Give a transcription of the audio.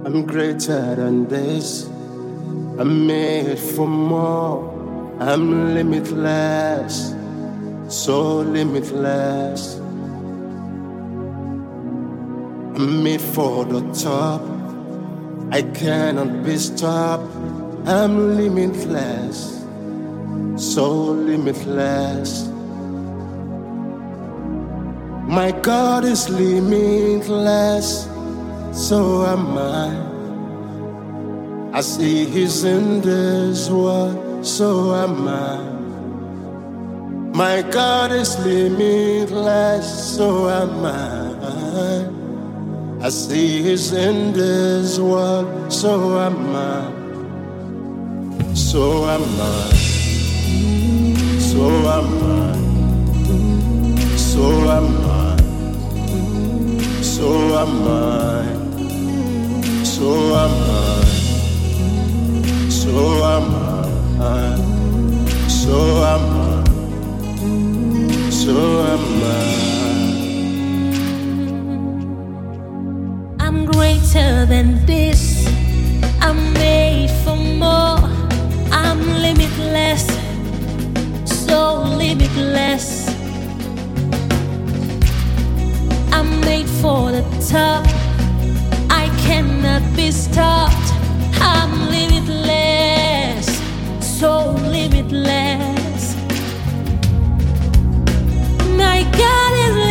I'm greater than this. I'm made for more. I'm limitless, so limitless. I'm made for the top. I cannot be stopped. I'm limitless, so limitless. My God is limitless, so am I. I see He's in this world, so am I. My God is limitless, so am I. I see He's in this world, so am I. So am I. So am I. So am I. So am I. So am I. So am I. So am I. So am I. I'm greater than this. I'm made for more. I'm limitless, so limitless. I'm made for the top. I cannot be stopped. I'm limitless, so limitless. My God is